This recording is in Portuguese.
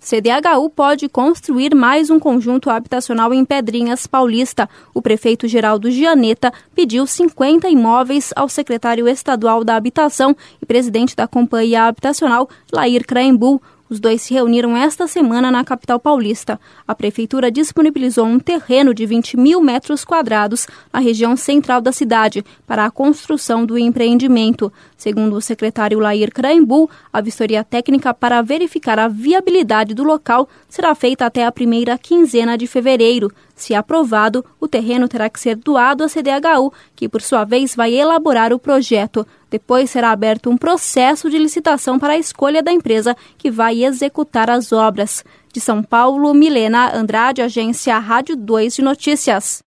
CDHU pode construir mais um conjunto habitacional em Pedrinhas Paulista. O prefeito Geraldo Gianetta pediu 50 imóveis ao secretário estadual da Habitação e presidente da Companhia Habitacional, Lair Krahenbuhl. Os dois se reuniram esta semana na capital paulista. A prefeitura disponibilizou um terreno de 20 mil metros quadrados na região central da cidade para a construção do empreendimento. Segundo o secretário Lair Krahenbuhl, a vistoria técnica para verificar a viabilidade do local será feita até a primeira quinzena de fevereiro. Se aprovado, o terreno terá que ser doado à CDHU, que por sua vez vai elaborar o projeto. Depois será aberto um processo de licitação para a escolha da empresa que vai executar as obras. De São Paulo, Milena Andrade, Agência Rádio 2 de Notícias.